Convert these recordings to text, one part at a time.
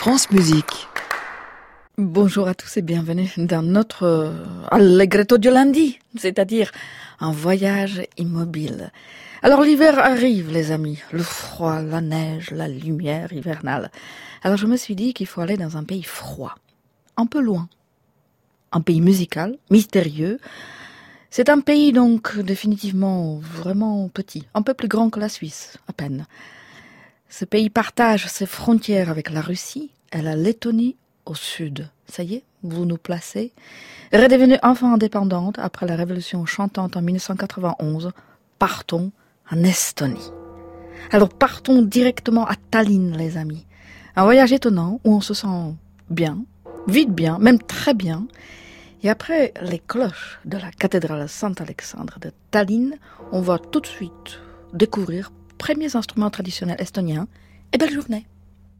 France Musique. Bonjour à tous et bienvenue dans notre Allegretto du lundi, c'est-à-dire un voyage immobile. Alors l'hiver arrive les amis, le froid, la neige, la lumière hivernale. Alors je me suis dit qu'il faut aller dans un pays froid, un peu loin. Un pays musical, mystérieux. C'est un pays donc définitivement vraiment petit, un peu plus grand que la Suisse, à peine. Ce pays partage ses frontières avec la Russie et la Lettonie au sud. Ça y est, vous nous placez. Redevenue enfin indépendante après la révolution chantante en 1991, partons en Estonie. Alors partons directement à Tallinn, les amis. Un voyage étonnant où on se sent bien, vite bien, même très bien. Et après les cloches de la cathédrale Saint-Alexandre de Tallinn, on va tout de suite découvrir premiers instruments traditionnels estoniens. Et belle journée!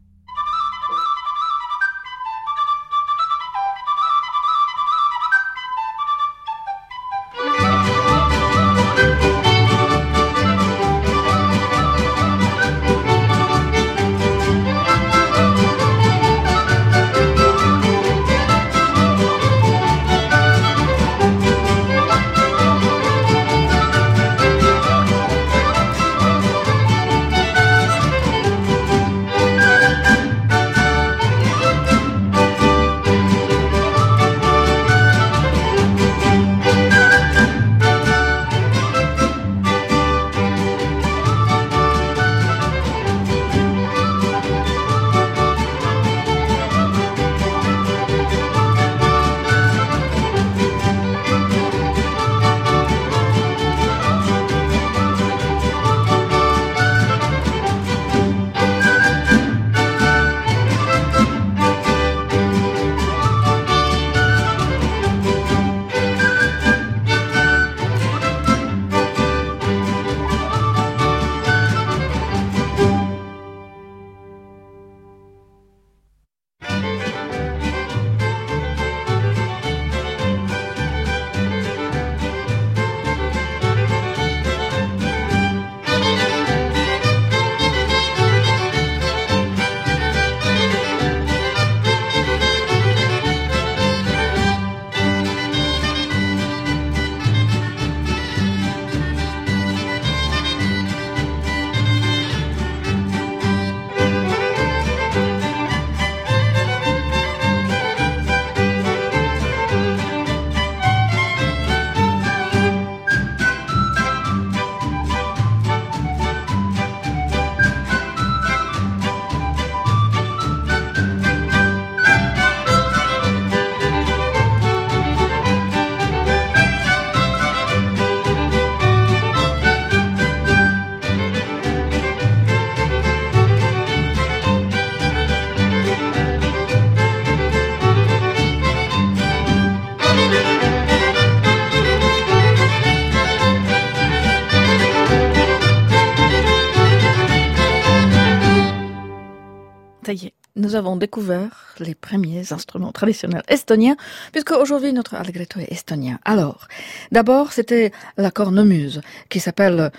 Ça y est, nous avons découvert les premiers instruments traditionnels estoniens, puisque aujourd'hui notre allegretto est estonien. Alors, d'abord c'était la cornemuse, qui s'appelle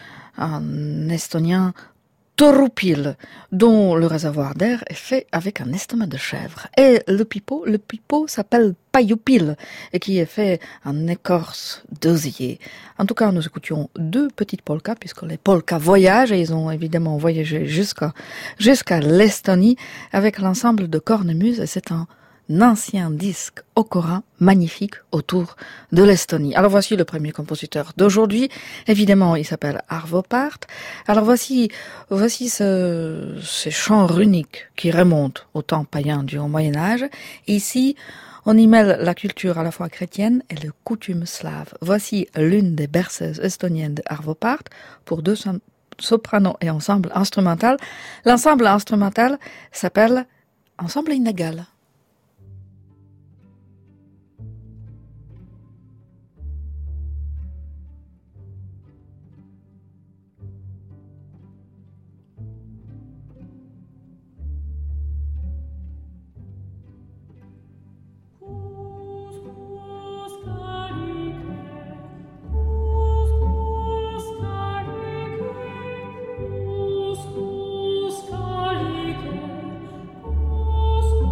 en estonien torupil, dont le réservoir d'air est fait avec un estomac de chèvre. Et le pipeau s'appelle paiupil, et qui est fait en écorce d'osier. En tout cas, nous écoutions deux petites polkas, puisque les polkas voyagent, et ils ont évidemment voyagé jusqu'à l'Estonie, avec l'ensemble de cornemuse, et c'est un ancien disque Okora magnifique autour de l'Estonie. Alors voici le premier compositeur d'aujourd'hui. Évidemment, il s'appelle Arvo Pärt. Alors voici ces chants runiques qui remontent au temps païen du Moyen-Âge. Ici, on y mêle la culture à la fois chrétienne et les coutumes slaves. Voici l'une des berceuses estoniennes de Arvo Pärt pour deux sopranos et ensemble instrumental. L'ensemble instrumental s'appelle Ensemble inégal. Os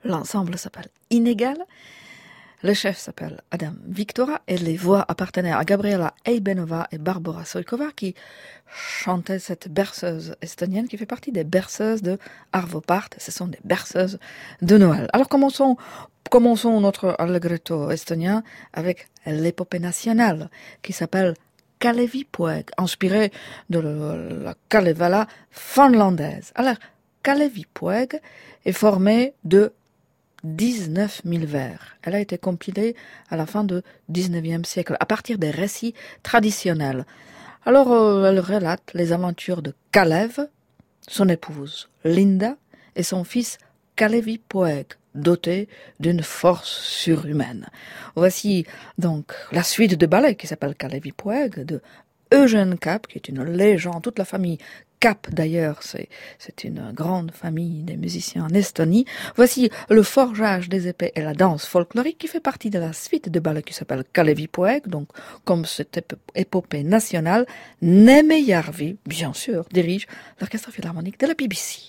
L'ensemble s'appelle Inégal. Le chef s'appelle Adam Victora et les voix appartenaient à Gabriela Eibenova et Barbara Soikova qui chantaient cette berceuse estonienne qui fait partie des berceuses de Arvo Pärt. Ce sont des berceuses de Noël. Alors commençons notre allegretto estonien avec l'épopée nationale qui s'appelle Kalevipoeg, inspirée de la Kalevala finlandaise. Alors, Kalevipoeg est formée de 19 000 vers. Elle a été compilée à la fin du XIXe siècle, à partir des récits traditionnels. Alors, elle relate les aventures de Kalev, son épouse Linda et son fils Kalevipoeg, doté d'une force surhumaine. Voici donc la suite de ballet qui s'appelle Kalevipoeg de Eugène Kapp, qui est une légende. Toute la famille Kapp, d'ailleurs, c'est une grande famille des musiciens en Estonie. Voici le forgeage des épées et la danse folklorique qui fait partie de la suite de ballet qui s'appelle Kalevipoeg. Donc, comme cette épopée nationale, Neme Järvi, bien sûr, dirige l'orchestre philharmonique de la BBC.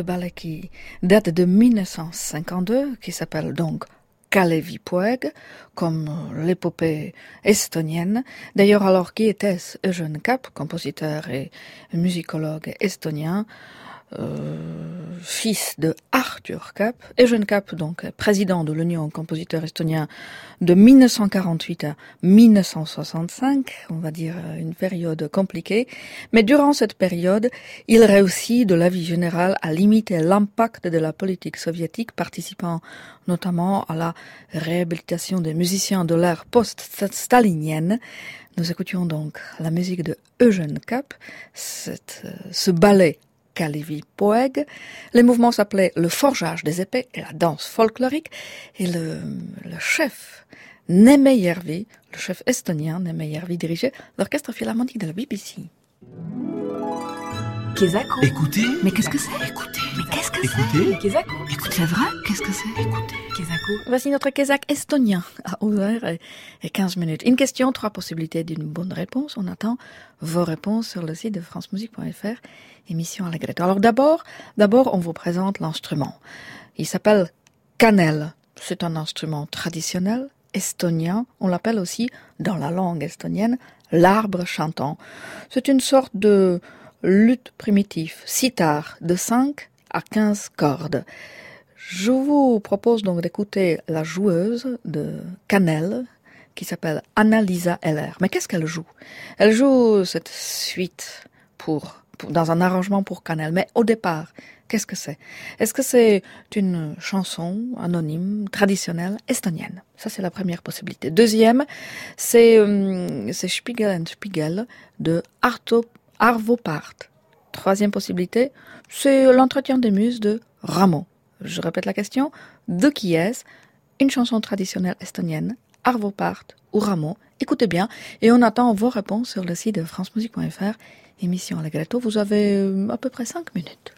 le ballet qui date de 1952, qui s'appelle donc Kalevi Poeg, comme l'épopée estonienne. D'ailleurs, alors, qui était-ce? Eugen Kapp, compositeur et musicologue estonien, fils de Arthur Kapp. Eugen Kapp, donc, président de l'Union compositeur estonien de 1948 à 1965, on va dire une période compliquée. Mais durant cette période, il réussit, de l'avis général, à limiter l'impact de la politique soviétique, participant notamment à la réhabilitation des musiciens de l'ère post-stalinienne. Nous écoutions donc la musique de Eugen Kapp, ce ballet Kalevi Poeg. Les mouvements s'appelaient le forgeage des épées et la danse folklorique. Et le chef Neeme Järvi, le chef estonien Neeme Järvi, dirigeait l'orchestre philharmonique de la BBC. Kesako. Écoutez. Mais qu'est-ce que c'est? Écoutez. Mais qu'est-ce que c'est? Kesako. Écoutez, c'est vrai? Qu'est-ce que c'est? Écoutez. Kesako. Voici notre Kézak estonien à 11h15. Une question, 3 possibilités d'une bonne réponse. On attend vos réponses sur le site de francemusique.fr, émission Allegretto. Alors d'abord, on vous présente l'instrument. Il s'appelle kanel. C'est un instrument traditionnel estonien. On l'appelle aussi, dans la langue estonienne, l'arbre chantant. C'est une sorte de luth primitif, sitar, de 5 à 15 cordes. Je vous propose donc d'écouter la joueuse de kanel, qui s'appelle Anna-Lisa Eller. Mais qu'est-ce qu'elle joue? Elle joue cette suite dans un arrangement pour kanel. Mais au départ, qu'est-ce que c'est? Est-ce que c'est une chanson anonyme, traditionnelle, estonienne? Ça, c'est la première possibilité. Deuxième, c'est Spiegel and Spiegel de Arvo Pärt. Troisième possibilité, c'est l'entretien des muses de Rameau. Je répète la question. De qui est-ce? Une chanson traditionnelle estonienne, Arvo Pärt ou Rameau? Écoutez bien et on attend vos réponses sur le site de francemusique.fr, émission Allegretto. Vous avez à peu près 5 minutes.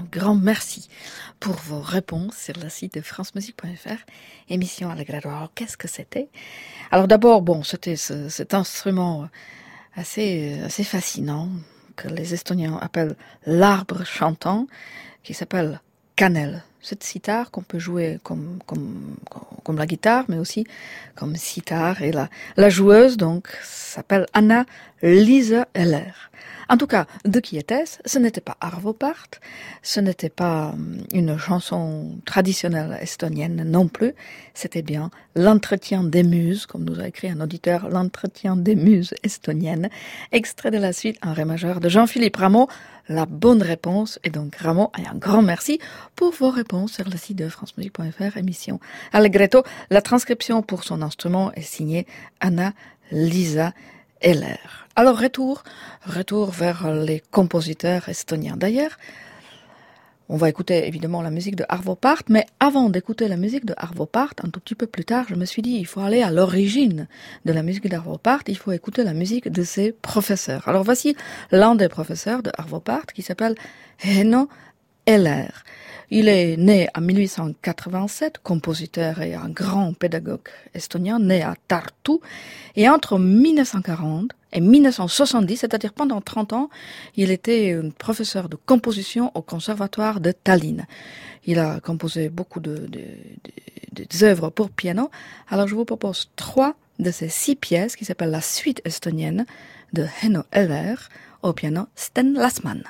un grand merci pour vos réponses sur le site de francemusique.fr. Émission Allegretto. Alors, qu'est-ce que c'était? Alors d'abord, bon, c'était cet instrument assez fascinant que les Estoniens appellent l'arbre chantant, qui s'appelle cannelle. Cette sitar qu'on peut jouer comme la guitare, mais aussi comme sitar. Et la joueuse, donc, s'appelle Anna-Liisa Eller. En tout cas, de qui était-ce? Ce n'était pas Arvo Pärt, ce n'était pas une chanson traditionnelle estonienne non plus, c'était bien l'entretien des muses, comme nous a écrit un auditeur, l'entretien des muses estoniennes, extrait de la suite en ré majeur de Jean-Philippe Rameau. La bonne réponse, et donc Rameau, et un grand merci pour vos réponses sur le site de francemusique.fr, émission Allegretto. La transcription pour son instrument est signée Anna-Liisa Eller. Alors retour vers les compositeurs estoniens. D'ailleurs, on va écouter évidemment la musique de Arvo Pärt, mais avant d'écouter la musique de Arvo Pärt, un tout petit peu plus tard, je me suis dit, il faut aller à l'origine de la musique d'Arvo Pärt, il faut écouter la musique de ses professeurs. Alors voici l'un des professeurs de Arvo Pärt qui s'appelle Henno Eller. Il est né en 1887, compositeur et un grand pédagogue estonien, né à Tartu. Et entre 1940 et 1970, c'est-à-dire pendant 30 ans, il était professeur de composition au conservatoire de Tallinn. Il a composé beaucoup des œuvres pour piano. Alors je vous propose 3 de ces 6 pièces qui s'appellent la suite estonienne de Henno Eller au piano Sten Lasman.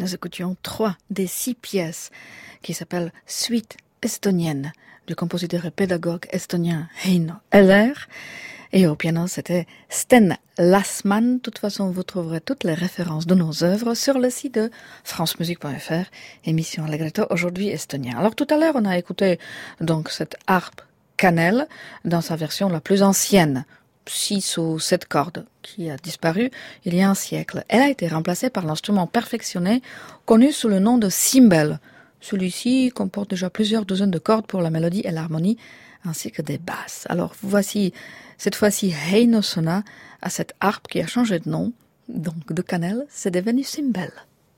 nous écoutions 3 des 6 pièces qui s'appellent Suite estonienne du compositeur et pédagogue estonien Heino Eller. Et au piano, c'était Sten Lassman. De toute façon, vous trouverez toutes les références de nos œuvres sur le site de francemusique.fr, émission Allegretto, aujourd'hui estonien. Alors tout à l'heure, on a écouté donc cette harpe cannelle dans sa version la plus ancienne, 6 ou 7 cordes, qui a disparu il y a un siècle. Elle a été remplacée par l'instrument perfectionné connu sous le nom de cymbale. Celui-ci comporte déjà plusieurs douzaines de cordes pour la mélodie et l'harmonie, ainsi que des basses. Alors voici cette fois-ci Heino Sonna à cette harpe qui a changé de nom, donc de cannelle, c'est devenu cymbale.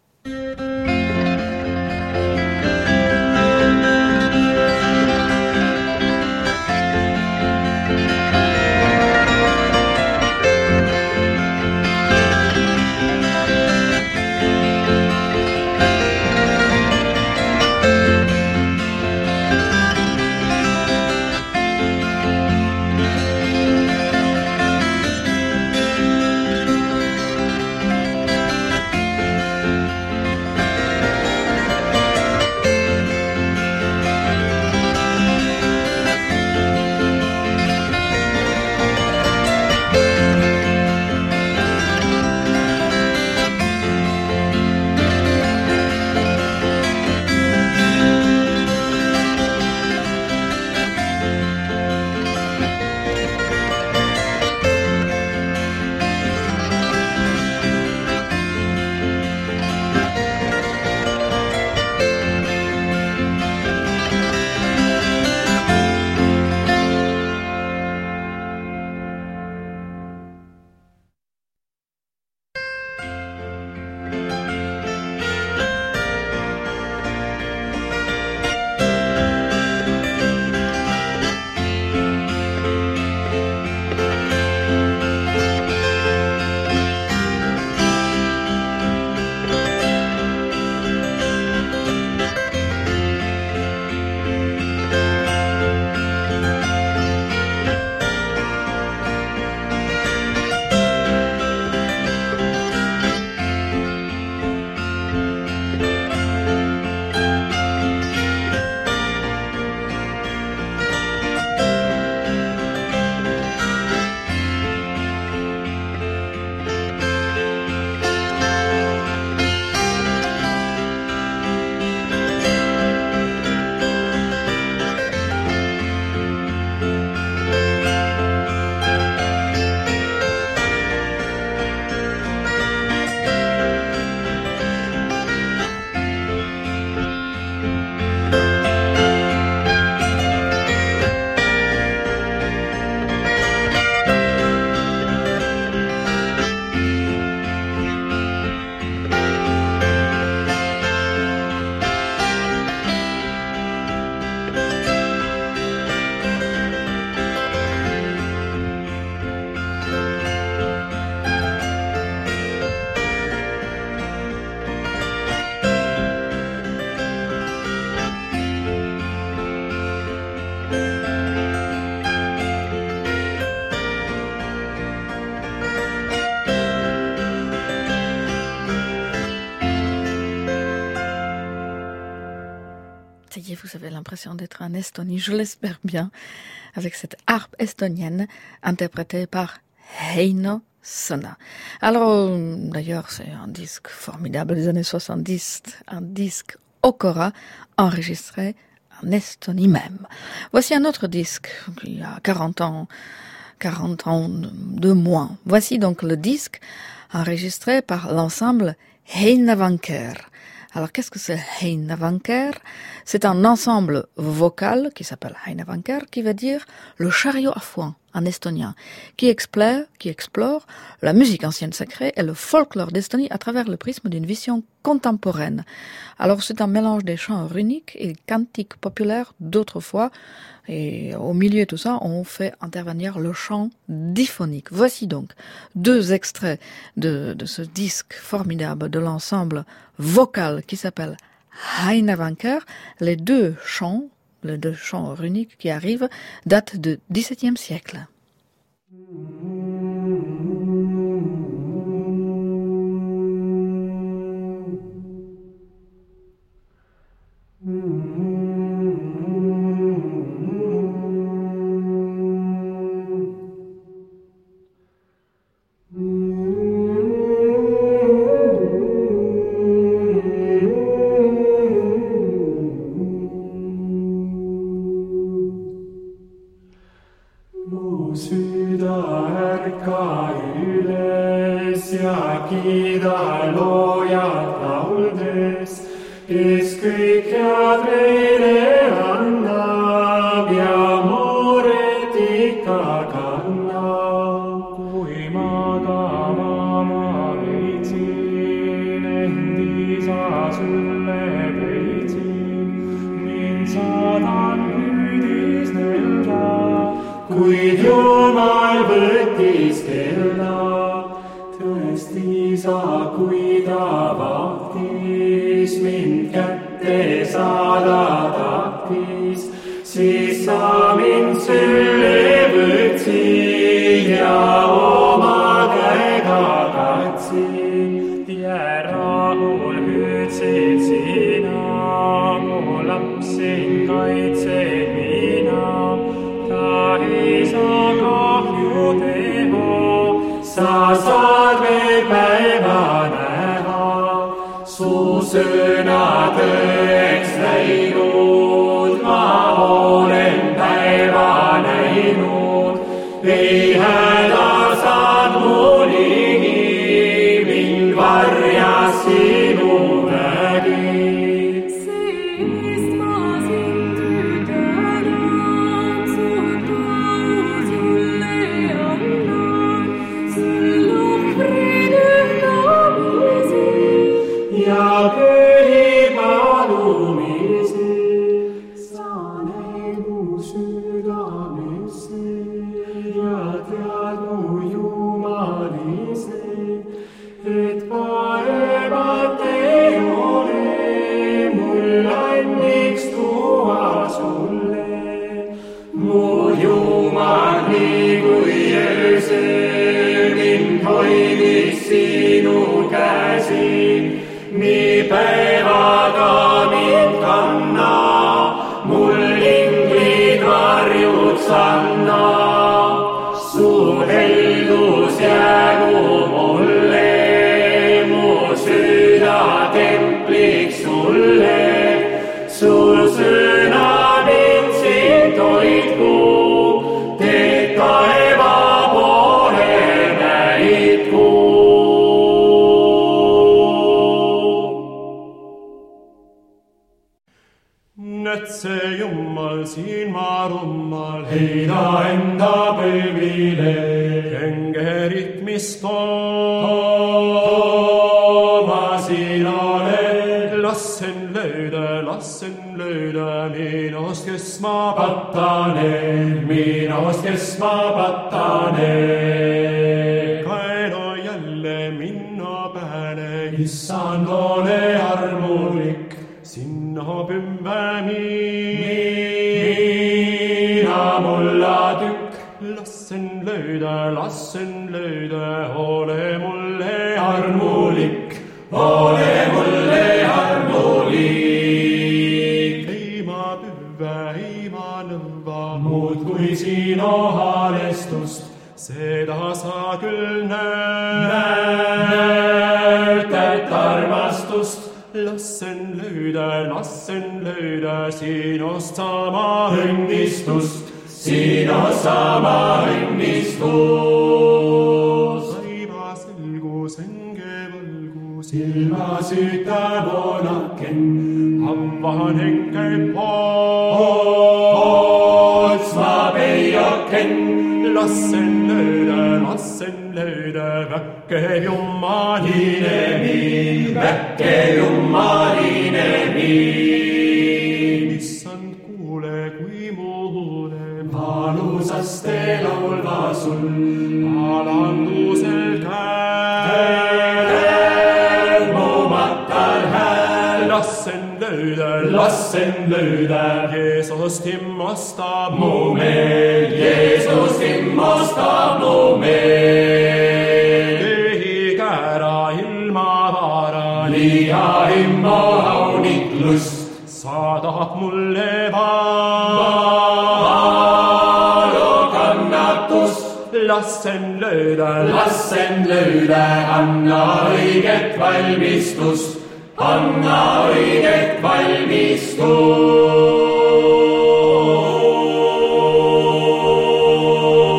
Ça y est, vous avez l'impression d'être en Estonie, je l'espère bien, avec cette harpe estonienne interprétée par Heino Sonna. Alors, d'ailleurs, c'est un disque formidable des années 70, un disque Okora, enregistré en Estonie même. Voici un autre disque, qui a 40 ans de moins. Voici donc le disque enregistré par l'ensemble Heinävanker. Alors, qu'est-ce que c'est Heinävanker? C'est un ensemble vocal qui s'appelle Heinävanker, qui veut dire le chariot à foin en estonien, qui explore la musique ancienne sacrée et le folklore d'Estonie à travers le prisme d'une vision contemporaine. Alors, c'est un mélange des chants runiques et cantiques populaires d'autrefois, et au milieu de tout ça, on fait intervenir le chant diphonique. Voici donc 2 extraits de ce disque formidable de l'ensemble vocal qui s'appelle Heinävanker. Les deux chants runiques qui arrivent datent du XVIIe siècle. Mu süda ärka üles ja kiida loojad lauldes, kes kõik head meile annab ja muret ikka kannab. Kui magama ma leidsin, end isa sulle peitsin, mind saadan püüdis nõelda, kuid Jumal võttis kelda. Tõesti isa, kui ta vahtis, mind kätte saada tahtis, siis sa mind sülle võtsid ja oma käega katsid. Ja rahul hüüdsid sina, mu lapsin kaitsed mina. Ta ei saa kahju teha, sa saad veel päeva näha. Su sõna tõeks läinud, ma olen päeva näinud. Ei häda saad mu ligi, mind varjas sinu vägi. Ja köhib palumisi, sa näed mu südamesse ja tead mu jumalise, et paemat ei ole mul anniks tuua sulle. Mu Jumal, nii kui öösel mind hoidis sinu käsi, nii päevaga mind kanna, mul inglid varjud sanna. Su heldus jäägu mulle, mu süda templiks sulle. Su sõna mind sind hoidku, teed taeva poole näidku. See Jumal siin ma rummal, heida enda põlvile, kengerit, mis tooma sina oled. Lassen lööda minust, kes ma patanen, minust, kes ma patanen. Kaeno jälle minna pääle, issand, ole armulik, sinna pümbe mina mulla tükk. Lassen lööda, ole mulle armulik, ole mulle armulik. Ei ma püve, ei ma nõva, muud kui sinu haalestust, seda sa küll näütad armastust. Lassen lööda sinust sama õnnistust, sinust sama õnnistus. Saiva selgus, hänge valgus, silma süüta voonaken, hamvan hänge pootsma peioken. Lassen lööda, väkke Jumaline min, väkke Jumaline min. Issand, kuule, kui muule valusaste laulva sul, alandusel käed mu matal hääl. Lassen lööda, Jeesus himmostab mu meel, Jeesus himmostab mu meel. Ehig ära ilma vara, liia himmo hauniklust, saadab mulle valu kannatust. Lassen lööda, anna õiget valmistust, anna õiget valmistust.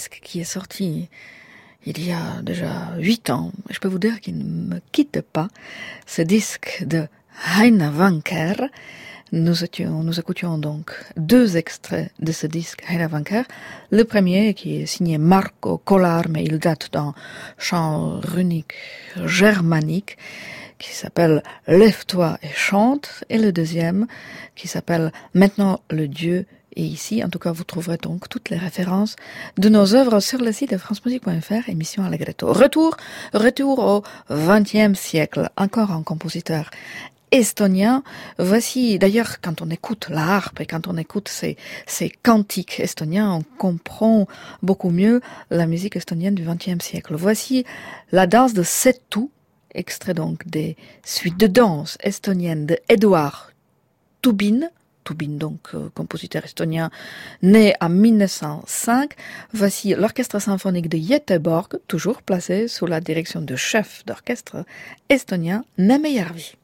disque qui est sorti il y a déjà 8 ans. Je peux vous dire qu'il ne me quitte pas. Ce disque de Heiner Wanker. Nous écoutions donc 2 extraits de ce disque Heiner Wanker. Le premier qui est signé Marco Kollar, mais il date d'un chant runique germanique qui s'appelle Lève-toi et chante, et le deuxième qui s'appelle Maintenant le Dieu est ici. En tout cas, vous trouverez donc toutes les références de nos œuvres sur le site de francemusique.fr, émission Allegretto. Retour au XXe siècle, encore un compositeur estonien. Voici, d'ailleurs, quand on écoute la harpe et quand on écoute ces cantiques estoniens, on comprend beaucoup mieux la musique estonienne du XXe siècle. Voici la danse de Setu, extrait donc des suites de danse estoniennes de Eduard Toubin, donc compositeur estonien né en 1905. Voici l'orchestre symphonique de Göteborg, toujours placé sous la direction du chef d'orchestre estonien Neeme Järvi.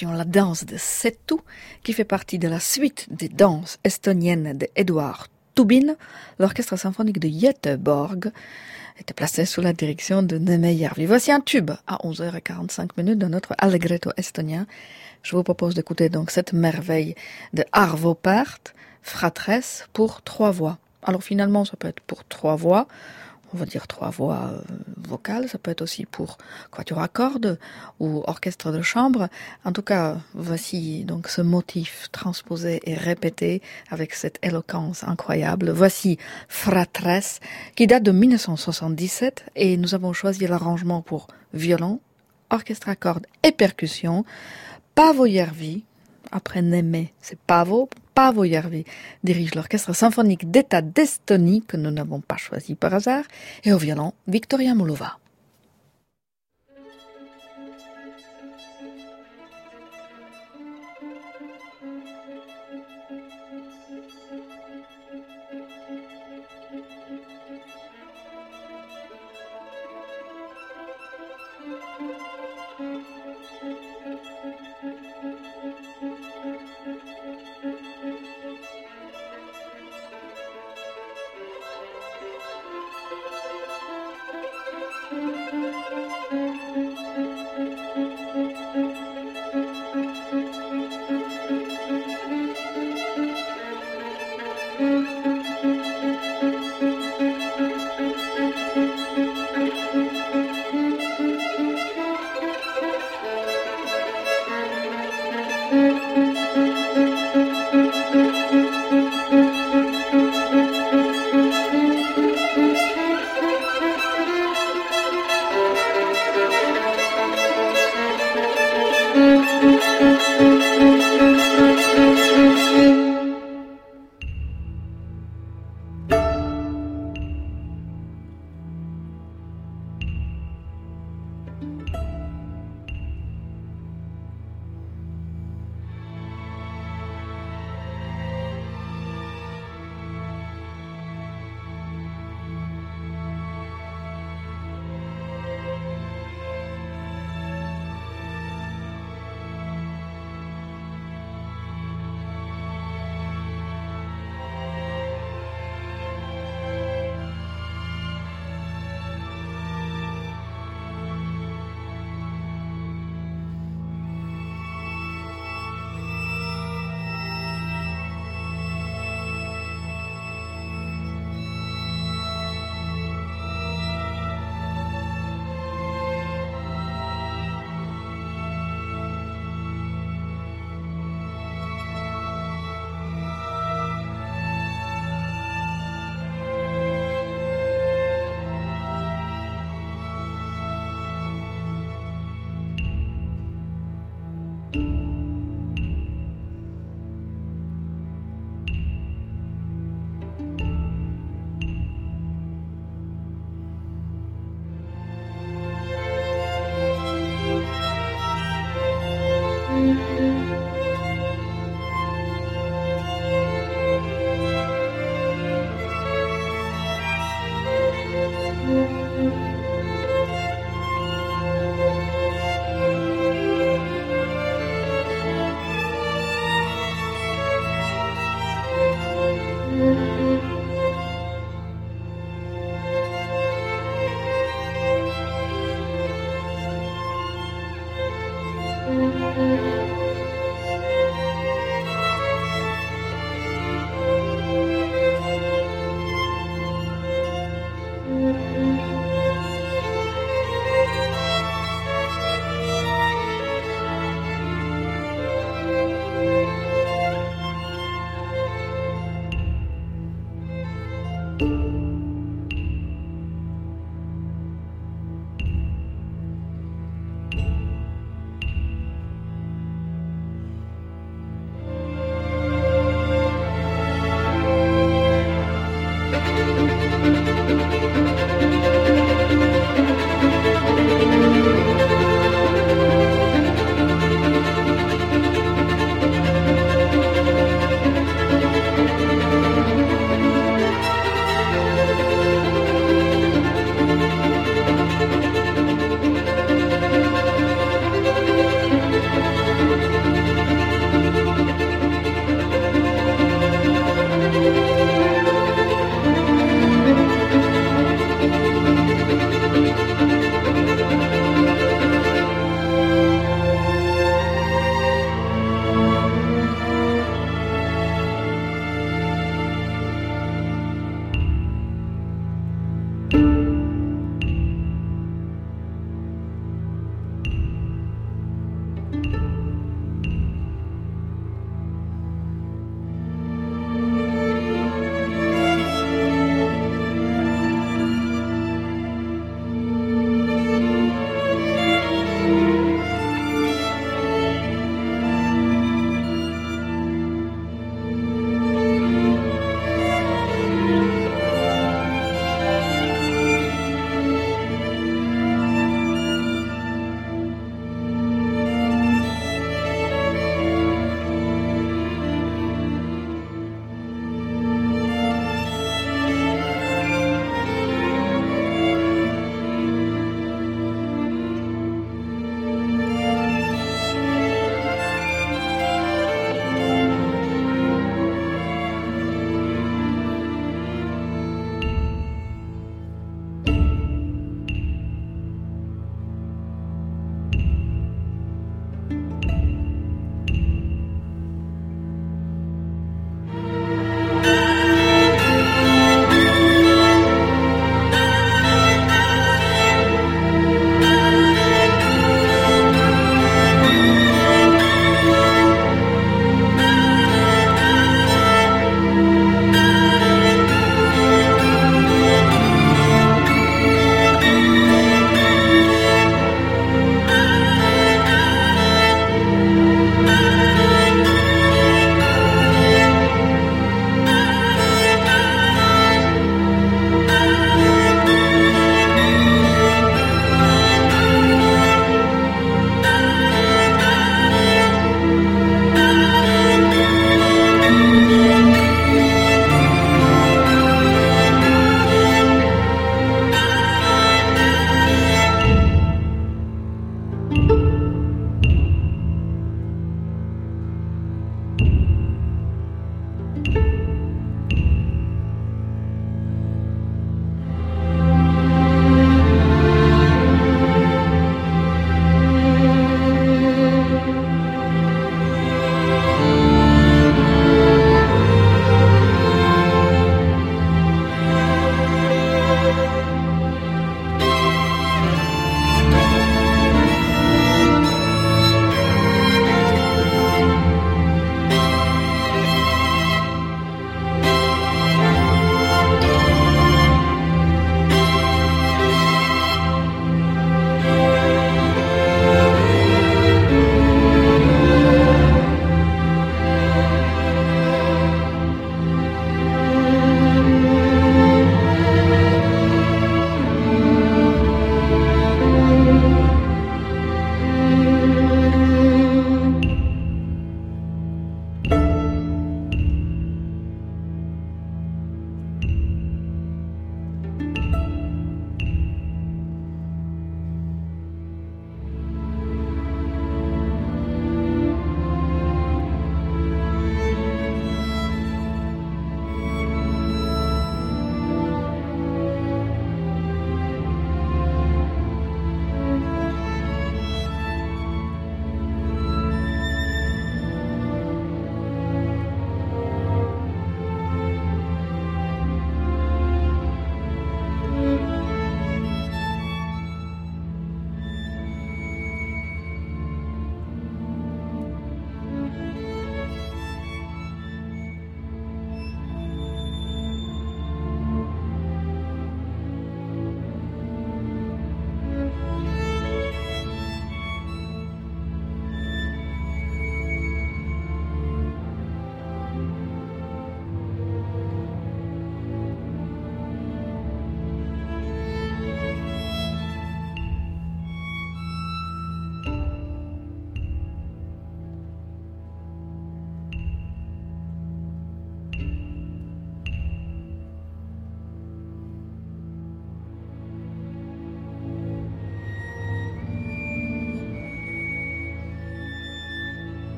écoutions la danse de Setu, qui fait partie de la suite des danses estoniennes d'Eduard Toubin. L'orchestre symphonique de Göteborg était placé sous la direction de Neme Järvi. Voici un tube à 11h45 dans notre Allegretto estonien. Je vous propose d'écouter donc cette merveille de Arvo Pärt, Fratresse, pour 3 voix. Alors finalement, ça peut être pour 3 voix, on va dire 3 voix vocales, ça peut être aussi pour quatuor à cordes ou orchestre de chambre. En tout cas, voici donc ce motif transposé et répété avec cette éloquence incroyable. Voici Fratresse, qui date de 1977, et nous avons choisi l'arrangement pour violon, orchestre à cordes et percussion. Paavo Järvi, après Neme, c'est Paavo Järvi dirige l'orchestre symphonique d'État d'Estonie, que nous n'avons pas choisi par hasard, et au violon, Victoria Mullova.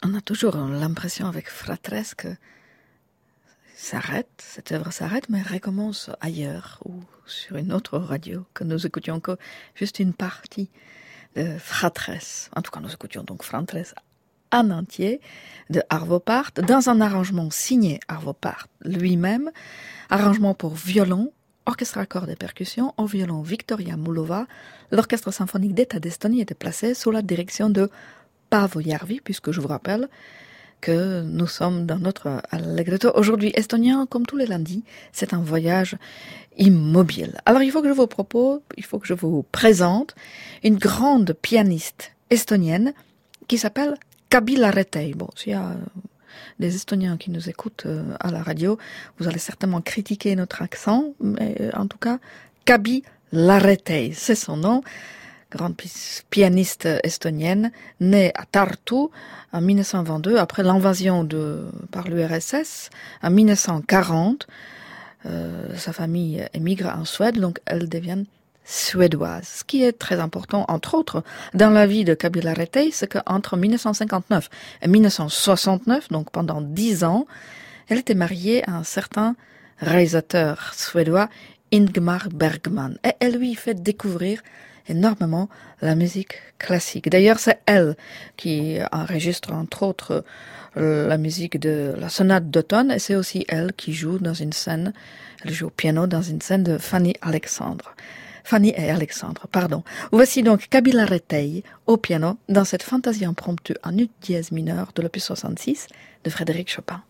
On a toujours l'impression avec Fratres que cette œuvre s'arrête, mais recommence ailleurs ou sur une autre radio, que nous écoutions que juste une partie de Fratres. En tout cas, nous écoutions donc Fratres en entier de Arvo Pärt dans un arrangement signé Arvo Pärt lui-même, arrangement pour violon, orchestre à cordes et percussions, au violon Victoria Mulova. L'orchestre symphonique d'État d'Estonie était placé sous la direction de Paavo Järvi, puisque je vous rappelle que nous sommes dans notre Allegretto. Aujourd'hui, estonien, comme tous les lundis, c'est un voyage immobile. Alors, il faut que je vous présente une grande pianiste estonienne qui s'appelle Kabi Laretei. Bon, s'il y a des Estoniens qui nous écoutent à la radio, vous allez certainement critiquer notre accent, mais en tout cas, Kabi Laretei, c'est son nom. Grande pianiste estonienne, née à Tartu en 1922, après l'invasion par l'URSS en 1940. Sa famille émigre en Suède, donc elle devient suédoise. Ce qui est très important, entre autres, dans la vie de Kabi Laretei, c'est qu'entre 1959 et 1969, donc pendant 10 ans, elle était mariée à un certain réalisateur suédois, Ingmar Bergman. Et elle lui fait découvrir énormément la musique classique. D'ailleurs, c'est elle qui enregistre, entre autres, la musique de la sonate d'automne, et c'est aussi elle qui joue dans une scène, elle joue au piano dans une scène de Fanny et Alexandre, pardon. Voici donc Kabi Laretei au piano dans cette fantaisie impromptue en ut dièse mineur de l'opus 66 de Frédéric Chopin.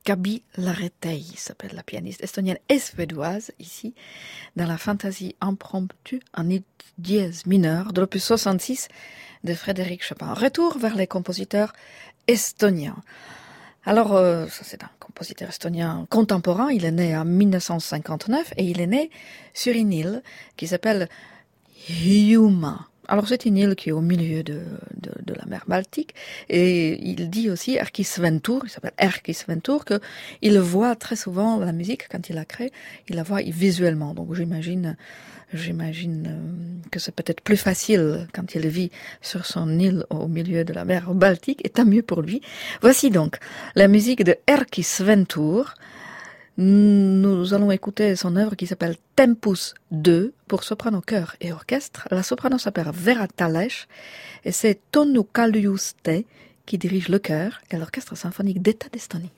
Gabi Laretei s'appelle la pianiste estonienne et suédoise, ici, dans la fantaisie impromptue en i dièse mineur de l'opus 66 de Frédéric Chopin. Retour vers les compositeurs estoniens. Alors, ça c'est un compositeur estonien contemporain, il est né en 1959 et il est né sur une île qui s'appelle Hiiumaa. Alors c'est une île qui est au milieu de la mer Baltique et il dit aussi Erkki Sventur, il s'appelle Erkki Sventur, qu'il voit très souvent la musique quand il la crée, il la voit visuellement. Donc j'imagine que c'est peut-être plus facile quand il vit sur son île au milieu de la mer Baltique et tant mieux pour lui. Voici donc la musique de Erkki Sventur. Nous allons écouter son œuvre qui s'appelle Tempus 2 pour soprano, chœur et orchestre. La soprano s'appelle Vera Talesh et c'est Tonu Kaljuste qui dirige le chœur et l'orchestre symphonique d'État d'Estonie.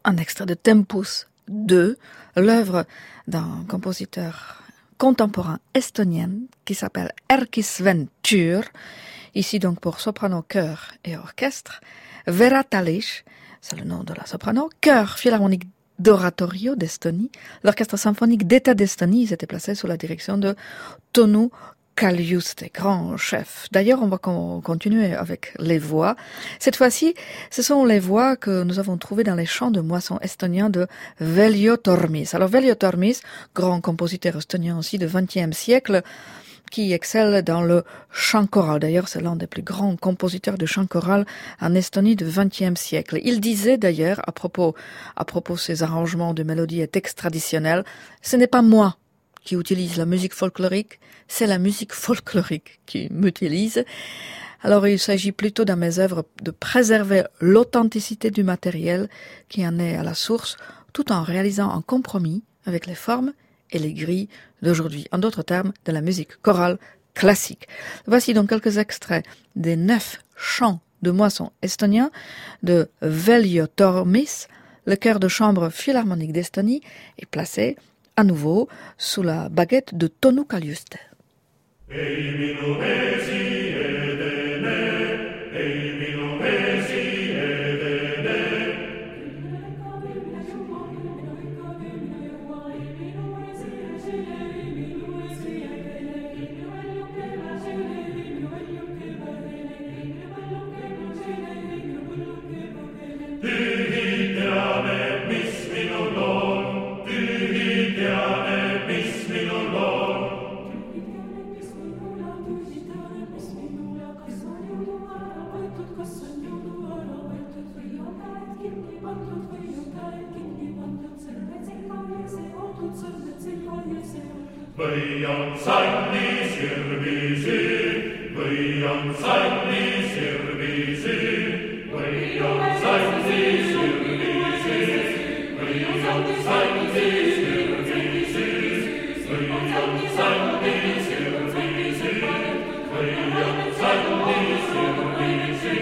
un extrait de Tempus 2, l'œuvre d'un compositeur contemporain estonien qui s'appelle Erkki Sven Tür, ici donc pour soprano, chœur et orchestre. Vera Talish, c'est le nom de la soprano, chœur philharmonique d'Oratorio d'Estonie. L'orchestre symphonique d'État d'Estonie s'était placé sous la direction de Tonu Kaljuste, grand chef. D'ailleurs, on va continuer avec les voix. Cette fois-ci, ce sont les voix que nous avons trouvées dans les champs de moisson estoniens de Veljo Tormis. Alors Veljo Tormis, grand compositeur estonien aussi du XXe siècle, qui excelle dans le chant choral. D'ailleurs, c'est l'un des plus grands compositeurs de chant choral en Estonie du XXe siècle. Il disait d'ailleurs, à propos de ses arrangements de mélodies et textes traditionnels, ce n'est pas moi qui utilise la musique folklorique, c'est la musique folklorique qui m'utilise. Alors il s'agit plutôt dans mes œuvres de préserver l'authenticité du matériel qui en est à la source, tout en réalisant un compromis avec les formes et les grilles d'aujourd'hui. En d'autres termes, de la musique chorale classique. Voici donc quelques extraits des 9 chants de moisson estoniens de Veljo Tormis. Le chœur de chambre philharmonique d'Estonie est placé à nouveau sous la baguette de Tonu Kaljuste. Ei minu vesi edene, ei minu vesi edene. Tühi teame, mis minul on, tühi teame, mis minul on. Või on sannis järvisi, või on sannis järvisi, või on sannis järvisi, või on sannis järvisi, või on sannis järvisi, või on sannis järvisi.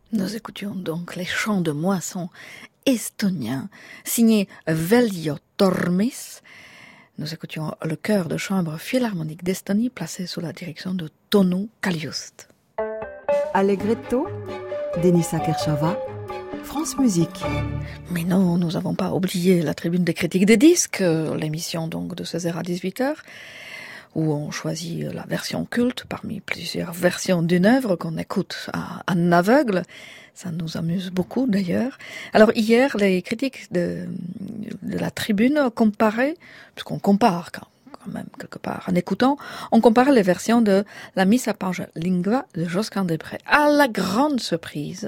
Nous écoutions donc les chants de moisson estoniens, signés Veljo Tormis. Nous écoutions le chœur de chambre philharmonique d'Estonie, placé sous la direction de Tonu Kaljust. Allegretto, Denisa Kershava, France Musique. Mais non, nous n'avons pas oublié la tribune des critiques des disques, l'émission donc de 16h à 18h, où on choisit la version culte parmi plusieurs versions d'une œuvre qu'on écoute à un aveugle. Ça nous amuse beaucoup d'ailleurs. Alors hier, les critiques de la tribune comparaient, puisqu'on compare quand même quelque part en écoutant, on compare les versions de la Missa Pange Lingua de Josquin des Prés. À la grande surprise,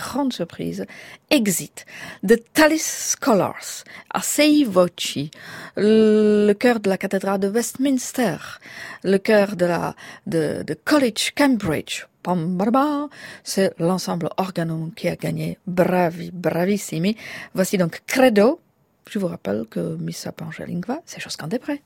Exit, The Tallis Scholars, Assai Voci, le chœur de la cathédrale de Westminster, le chœur de College Cambridge, c'est l'ensemble organum qui a gagné bravissimi. Voici donc Credo. Je vous rappelle que Missa Pange Lingua, c'est Josquin des Prés.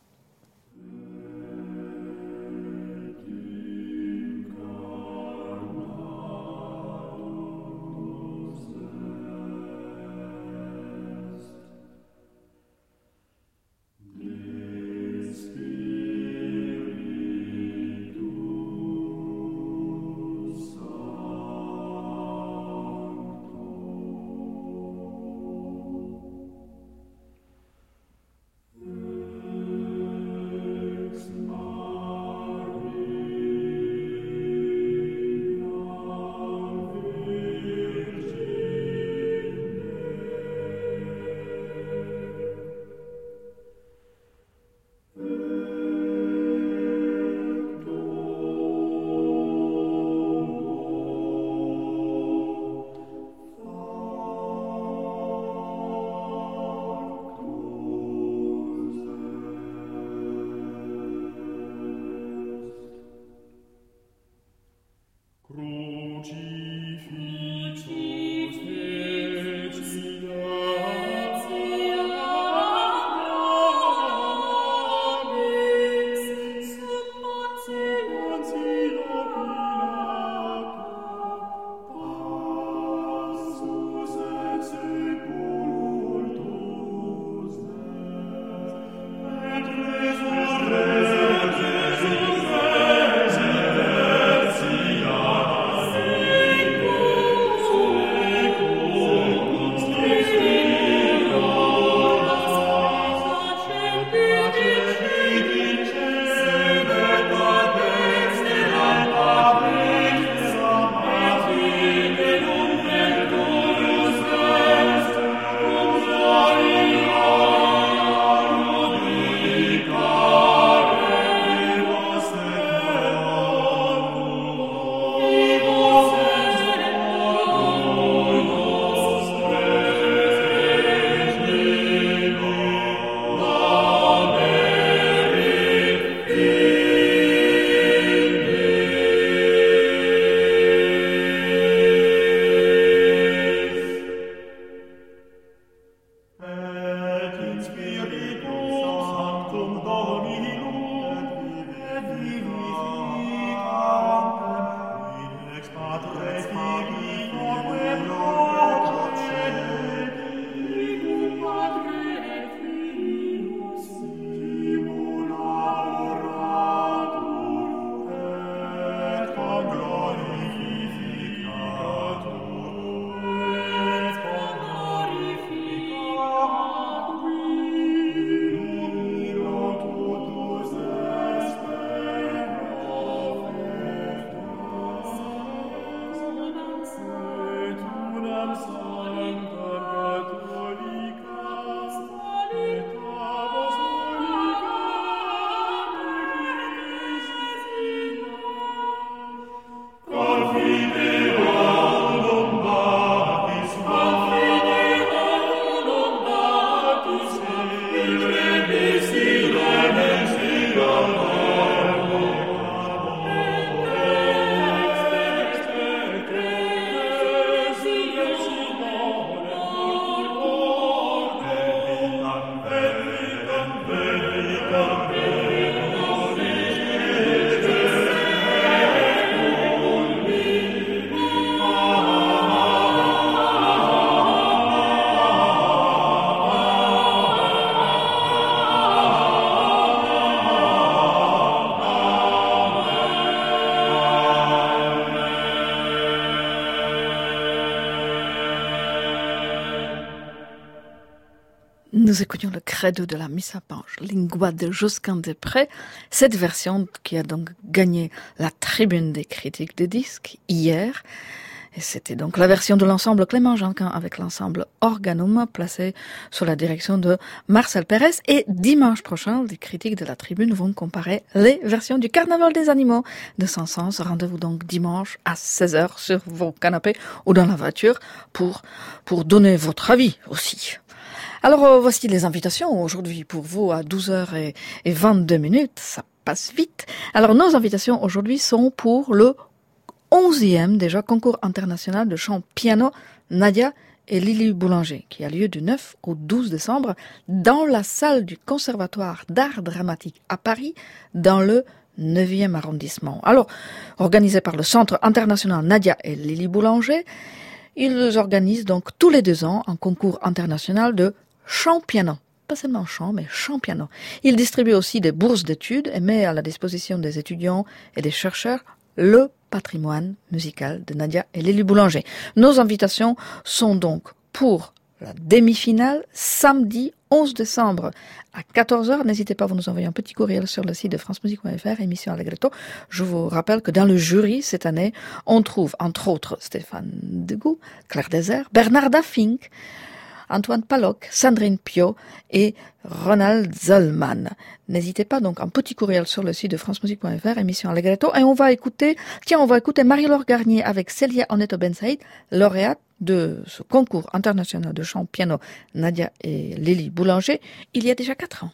nous écoutions le credo de la Missa Pange, Lingua de Josquin des Prés, cette version qui a donc gagné la tribune des critiques de disques hier. Et c'était donc la version de l'ensemble Clément Janquin avec l'ensemble Organum placé sous la direction de Marcel Pérez. Et dimanche prochain, les critiques de la tribune vont comparer les versions du Carnaval des animaux de Saint-Saëns. Rendez-vous donc dimanche à 16h sur vos canapés ou dans la voiture pour donner votre avis aussi. Alors voici les invitations aujourd'hui pour vous à 12h22. Ça passe vite. Alors nos invitations aujourd'hui sont pour le 11e déjà concours international de chant piano Nadia et Lily Boulanger qui a lieu du 9 au 12 décembre dans la salle du Conservatoire d'art dramatique à Paris dans le 9e arrondissement. Alors, organisé par le Centre international Nadia et Lily Boulanger, ils organisent donc tous les 2 ans un concours international de chant piano. Pas seulement chant, mais chant piano. Ils distribuent aussi des bourses d'études et mettent à la disposition des étudiants et des chercheurs le patrimoine musical de Nadia et Lily Boulanger. Nos invitations sont donc pour la demi-finale samedi 11 décembre à 14h. N'hésitez pas à vous nous envoyer un petit courriel sur le site de francemusique.fr, émission Allegretto. Je vous rappelle que dans le jury cette année, on trouve entre autres Stéphane Degout, Claire Désert, Bernarda Fink, Antoine Paloc, Sandrine Pio et Ronald Zollman. N'hésitez pas donc un petit courriel sur le site de francemusique.fr, émission Allegretto, et on va écouter Marie-Laure Garnier avec Célia Oneto Ben Saïd, lauréate de ce concours international de chant piano Nadia et Lily Boulanger, il y a déjà 4 ans.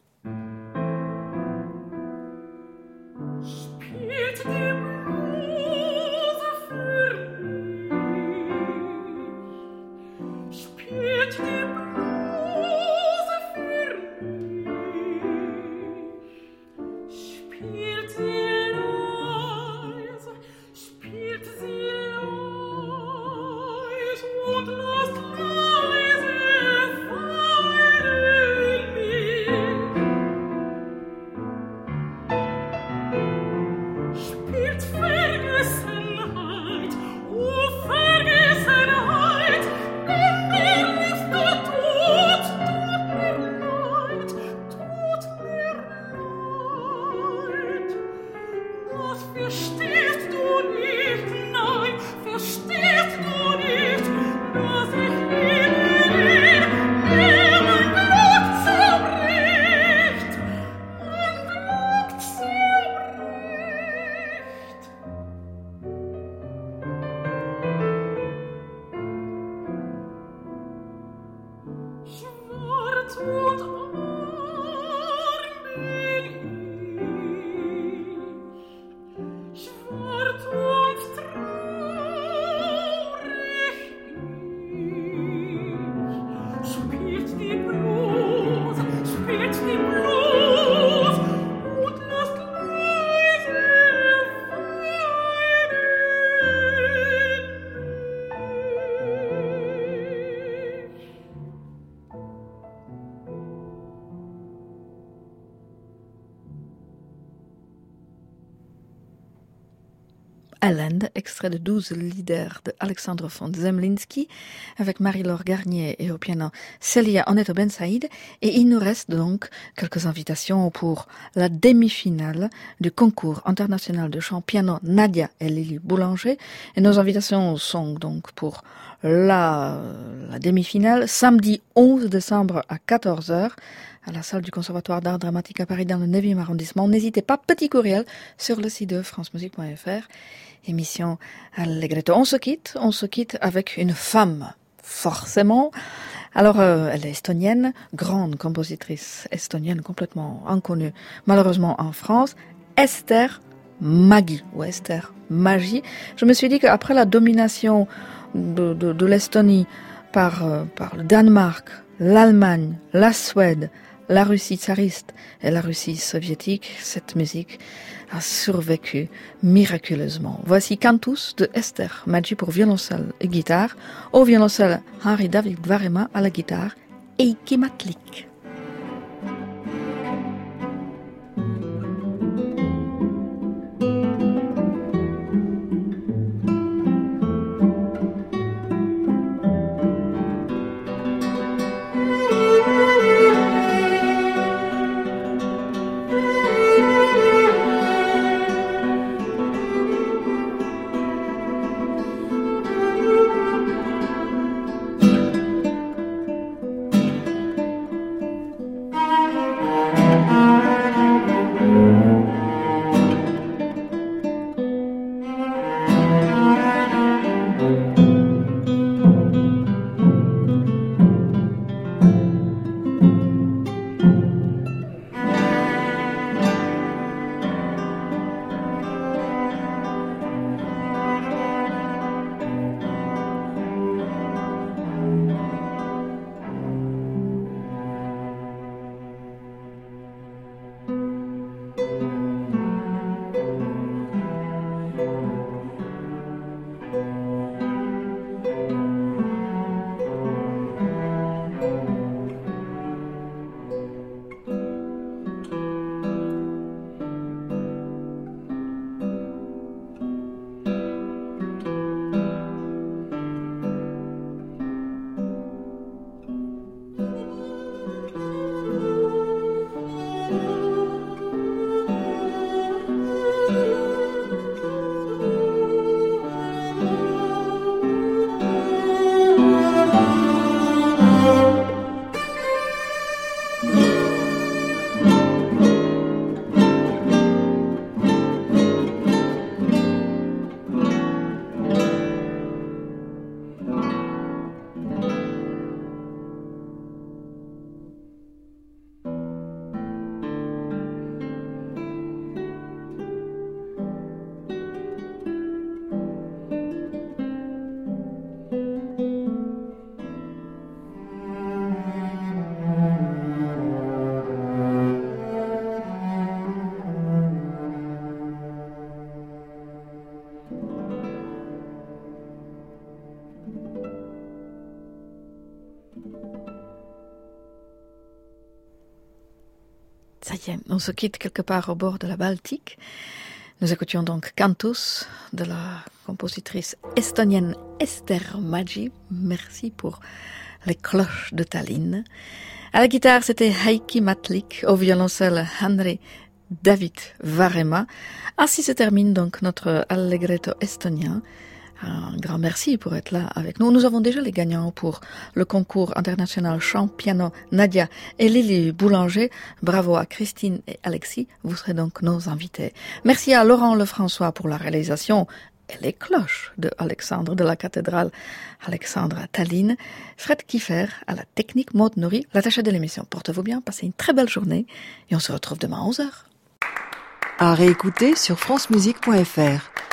Hélène, extrait de 12 leaders de Alexandre von Zemlinsky, avec Marie-Laure Garnier et au piano Célia Oneto Ben Saïd. Et il nous reste donc quelques invitations pour la demi-finale du concours international de chant piano Nadia et Lily Boulanger. Et nos invitations sont donc pour la demi-finale, samedi 11 décembre à 14h, à la salle du Conservatoire d'art dramatique à Paris dans le 9e arrondissement. N'hésitez pas, petit courriel sur le site de francemusique.fr. Émission Allegretto. On se quitte avec une femme, forcément. Alors, elle est estonienne, grande compositrice estonienne, complètement inconnue, malheureusement en France, Esther Mägi, ou Esther Mägi. Je me suis dit qu'après la domination de l'Estonie par le Danemark, l'Allemagne, la Suède, la Russie tsariste et la Russie soviétique, cette musique a survécu miraculeusement. Voici Cantus de Esther Mägi pour violoncelle et guitare, au violoncelle Henri David Varema, à la guitare Eiki Matlik. Ça y est, on se quitte quelque part au bord de la Baltique. Nous écoutions donc Cantus de la compositrice estonienne Ester Mägi. Merci pour les cloches de Tallinn. À la guitare, c'était Heikki Matlik, au violoncelle Henri David Varema. Ainsi se termine donc notre Allegretto estonien. Un grand merci pour être là avec nous. Nous avons déjà les gagnants pour le concours international chant piano Nadia et Lily Boulanger. Bravo à Christine et Alexis. Vous serez donc nos invités. Merci à Laurent Lefrançois pour la réalisation et les cloches de Alexandre de la cathédrale Alexandre à Tallinn. Fred Kiefer à la technique, Maud Nourri, l'attaché de l'émission. Portez-vous bien, passez une très belle journée et on se retrouve demain à 11h. À réécouter sur francemusique.fr.